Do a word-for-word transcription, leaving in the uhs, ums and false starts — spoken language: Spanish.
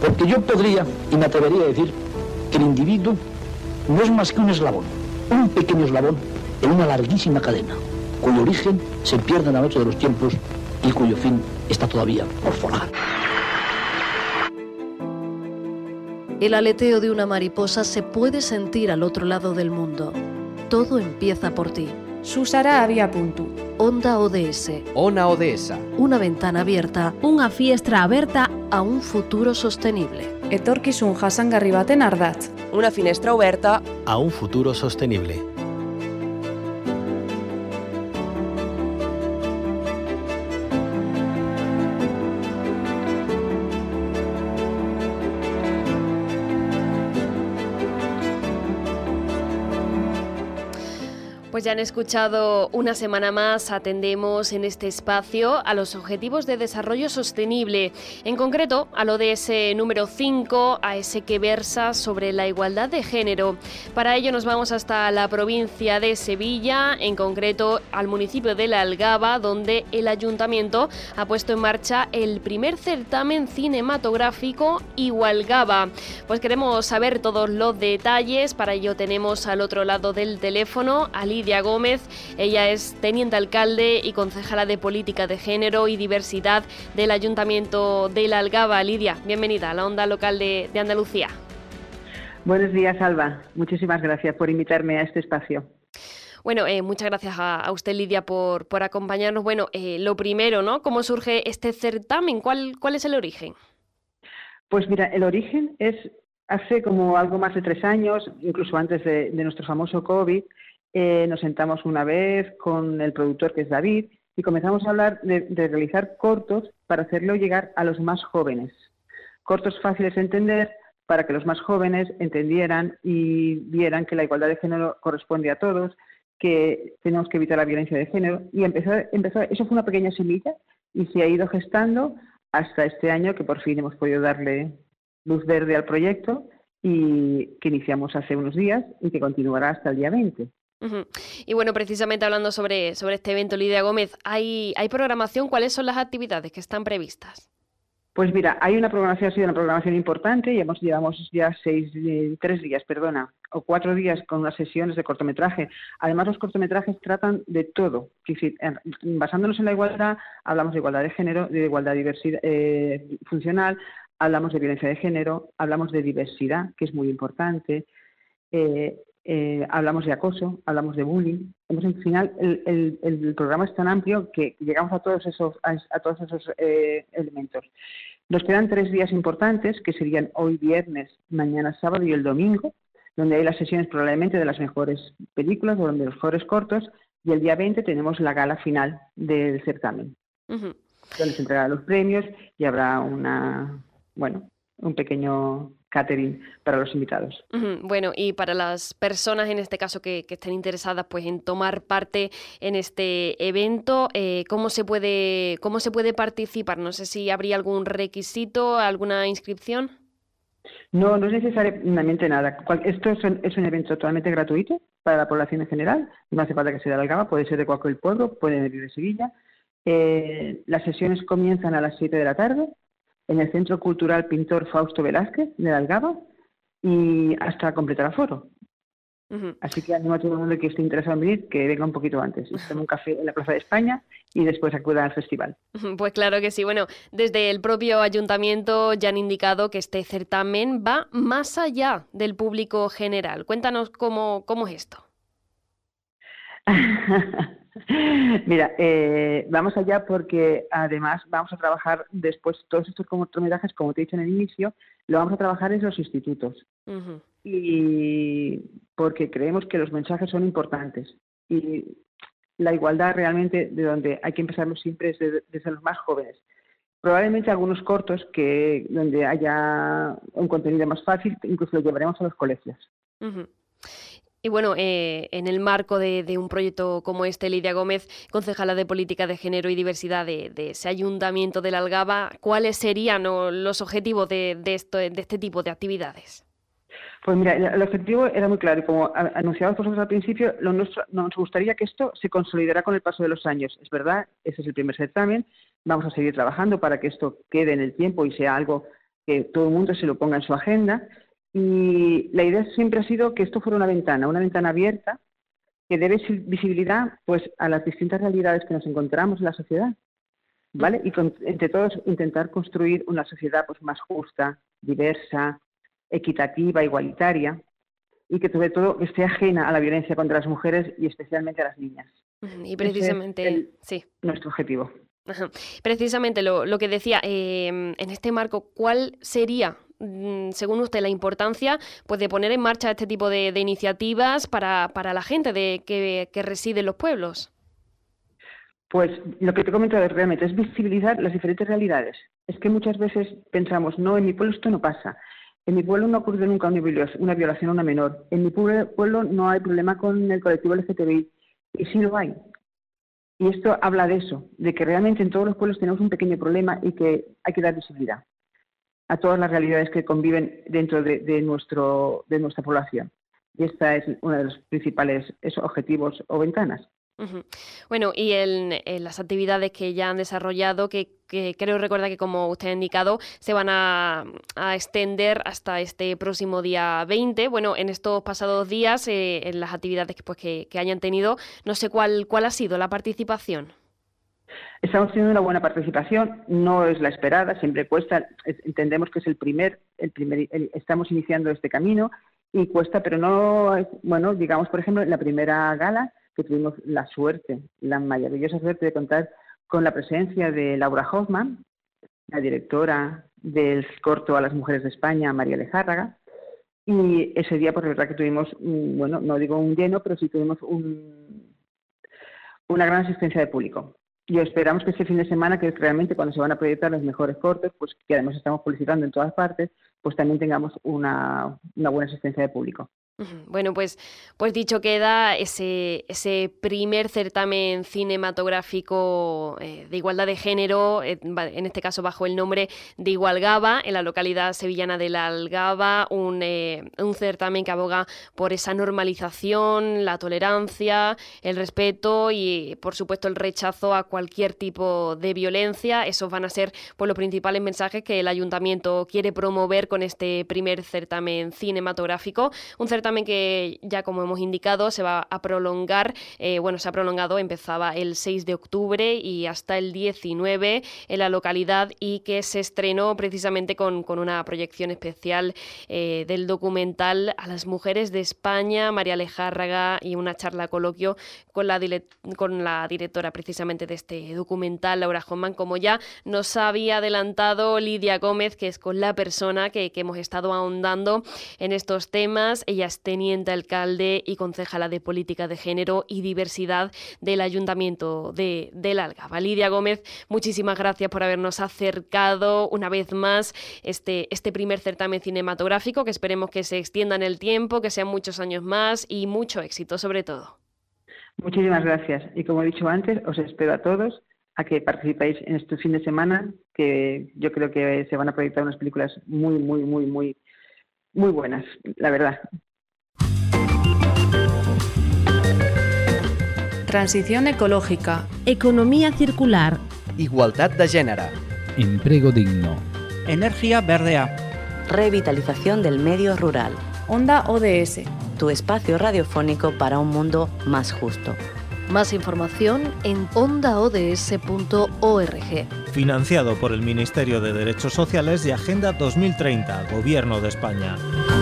Porque yo podría, y me atrevería a decir, que el individuo no es más que un eslabón, un pequeño eslabón en una larguísima cadena, cuyo origen se pierde en la noche de los tiempos y cuyo fin está todavía por forjar. El aleteo de una mariposa se puede sentir al otro lado del mundo. Todo empieza por ti. Susara Abia.puntu. Onda O D S. Ona O D S. Una ventana abierta. Una fiestra aberta a un futuro sostenible. Etorkizun jasangarri baten ardatz. Una finestra oberta a un futuro sostenible. Pues ya han escuchado, una semana más atendemos en este espacio a los Objetivos de Desarrollo Sostenible, en concreto al O D S número cinco, a ese que versa sobre la igualdad de género. Para ello nos vamos hasta la provincia de Sevilla, en concreto al municipio de La Algaba, donde el ayuntamiento ha puesto en marcha el primer certamen cinematográfico Igualgaba. Pues queremos saber todos los detalles, para ello tenemos al otro lado del teléfono a Lidia Gómez. Ella es teniente alcalde y concejala de Política de Género y Diversidad del Ayuntamiento de La Algaba. Lidia, bienvenida a la Onda Local de, de Andalucía. Buenos días, Alba. Muchísimas gracias por invitarme a este espacio. Bueno, eh, muchas gracias a, a usted, Lidia, por, por acompañarnos. Bueno, eh, lo primero, ¿no? ¿Cómo surge este certamen? ¿Cuál, cuál es el origen? Pues mira, el origen es hace como algo más de tres años, incluso antes de, de nuestro famoso COVID. Eh, nos sentamos una vez con el productor, que es David, y comenzamos a hablar de, de realizar cortos para hacerlo llegar a los más jóvenes. Cortos fáciles de entender para que los más jóvenes entendieran y vieran que la igualdad de género corresponde a todos, que tenemos que evitar la violencia de género. Y empezó, empezó, eso fue una pequeña semilla y se ha ido gestando hasta este año, que por fin hemos podido darle luz verde al proyecto y que iniciamos hace unos días y que continuará hasta el día veinte. Uh-huh. Y bueno, precisamente hablando sobre, sobre este evento, Lidia Gómez, ¿hay, ¿hay programación? ¿Cuáles son las actividades que están previstas? Pues mira, hay una programación, ha sido una programación importante y hemos llevamos ya seis, eh, tres días, perdona, o cuatro días con unas sesiones de cortometraje. Además, los cortometrajes tratan de todo. Es decir, basándonos en la igualdad, hablamos de igualdad de género, de igualdad diversidad, eh, funcional, hablamos de violencia de género, hablamos de diversidad, que es muy importante. Eh, Eh, hablamos de acoso, hablamos de bullying. Entonces, al final, el, el, el programa es tan amplio que llegamos a todos esos, a, a todos esos eh, elementos. Nos quedan tres días importantes, que serían hoy viernes, mañana sábado y el domingo, donde hay las sesiones probablemente de las mejores películas o de los mejores cortos, y el día veinte tenemos la gala final del certamen, uh-huh. donde se entregarán los premios y habrá una, bueno, un pequeño catering para los invitados. Uh-huh. Bueno, y para las personas en este caso que, que estén interesadas pues en tomar parte en este evento, eh, ¿cómo se puede cómo se puede participar? No sé si habría algún requisito, alguna inscripción. No, no es necesariamente nada. Esto es un, es un evento totalmente gratuito para la población en general. No hace falta que sea de Algaba, puede ser de cualquier pueblo, puede venir de Sevilla. Eh, las sesiones comienzan a las siete de la tarde en el Centro Cultural Pintor Fausto Velázquez de Algaba y hasta completar aforo. Uh-huh. Así que animo a todo el mundo que esté interesado en venir que venga un poquito antes y se tome un café en la Plaza de España y después acuda al festival. Pues claro que sí. Bueno, desde el propio ayuntamiento ya han indicado que este certamen va más allá del público general. Cuéntanos cómo, cómo es esto. Mira, eh, vamos allá porque además vamos a trabajar después todos estos cortometrajes, como te he dicho en el inicio, lo vamos a trabajar en los institutos. Uh-huh. Y porque creemos que los mensajes son importantes y la igualdad realmente de donde hay que empezarlo siempre es desde, desde los más jóvenes. Probablemente algunos cortos que donde haya un contenido más fácil, incluso lo llevaremos a los colegios. Uh-huh. Y bueno, eh, en el marco de, de un proyecto como este, Lidia Gómez, concejala de Política de Género y Diversidad de, de ese Ayuntamiento de La Algaba, ¿cuáles serían o, los objetivos de, de, esto, de este tipo de actividades? Pues mira, el objetivo era muy claro y como anunciamos vosotros al principio, lo nuestro, nos gustaría que esto se consolidara con el paso de los años. Es verdad, ese es el primer certamen, vamos a seguir trabajando para que esto quede en el tiempo y sea algo que todo el mundo se lo ponga en su agenda. Y la idea siempre ha sido que esto fuera una ventana, una ventana abierta, que dé visibilidad pues, a las distintas realidades que nos encontramos en la sociedad, ¿vale? Y con, entre todos intentar construir una sociedad pues, más justa, diversa, equitativa, igualitaria, y que sobre todo esté ajena a la violencia contra las mujeres y especialmente a las niñas. Y precisamente, Ese es el, sí. nuestro objetivo. Ajá. Precisamente lo, lo que decía, eh, en este marco, ¿cuál sería, según usted, la importancia pues, de poner en marcha este tipo de, de iniciativas para, para la gente de, que, que reside en los pueblos? Pues lo que te he comentado realmente es visibilizar las diferentes realidades. Es que muchas veces pensamos, no, en mi pueblo esto no pasa. En mi pueblo no ha ocurrido nunca una violación a una menor. En mi pueblo no hay problema con el colectivo L G T B I. Y sí lo hay. Y esto habla de eso, de que realmente en todos los pueblos tenemos un pequeño problema y que hay que dar visibilidad a todas las realidades que conviven dentro de, de, nuestro, de nuestra población. Y esta es uno de los principales eso, objetivos o ventanas. Uh-huh. Bueno, y en, en las actividades que ya han desarrollado, que, que creo recordar que, como usted ha indicado, se van a, a extender hasta este próximo día veinte. Bueno, en estos pasados días, eh, en las actividades que, pues, que, que hayan tenido, no sé cuál, cuál ha sido la participación. Estamos teniendo una buena participación, no es la esperada, siempre cuesta, entendemos que es el primer, el primer el, estamos iniciando este camino y cuesta, pero no, bueno, digamos, por ejemplo, en la primera gala, que tuvimos la suerte, la maravillosa suerte de contar con la presencia de Laura Hoffman, la directora del corto A las Mujeres de España, María Lejárraga, y ese día, por verdad que tuvimos, bueno, no digo un lleno, pero sí tuvimos un, una gran asistencia de público. Y esperamos que este fin de semana, que es realmente cuando se van a proyectar los mejores cortos, pues que además estamos publicitando en todas partes, pues también tengamos una, una buena asistencia de público. Bueno, pues, pues dicho queda, ese, ese primer certamen cinematográfico eh, de igualdad de género, eh, en este caso bajo el nombre de Igualgaba, en la localidad sevillana de La Algaba, un, eh, un certamen que aboga por esa normalización, la tolerancia, el respeto y, por supuesto, el rechazo a cualquier tipo de violencia. Esos van a ser pues, los principales mensajes que el Ayuntamiento quiere promover con este primer certamen cinematográfico, un certamen que ya, como hemos indicado, se va a prolongar, eh, bueno, se ha prolongado, empezaba el seis de octubre y hasta el diecinueve en la localidad, y que se estrenó precisamente con, con una proyección especial eh, del documental A las Mujeres de España, María Lejárraga, y una charla coloquio con la, con la directora precisamente de este documental, Laura Hoffman, como ya nos había adelantado Lidia Gómez, que es con la persona que, que hemos estado ahondando en estos temas. Ella es teniente alcalde y concejala de Política de Género y Diversidad del Ayuntamiento de, de La Algaba. Lidia Gómez, muchísimas gracias por habernos acercado una vez más este, este primer certamen cinematográfico, que esperemos que se extienda en el tiempo, que sean muchos años más y mucho éxito sobre todo. Muchísimas gracias. Y como he dicho antes, os espero a todos a que participéis en este fin de semana, que yo creo que se van a proyectar unas películas muy, muy, muy, muy, muy buenas, la verdad. Transición ecológica. Economía circular. Igualdad de género. Empleo digno. Energía verdea. Revitalización del medio rural. Onda O D S. Tu espacio radiofónico para un mundo más justo. Más información en onda o d s punto org. Financiado por el Ministerio de Derechos Sociales y Agenda dos mil treinta, Gobierno de España.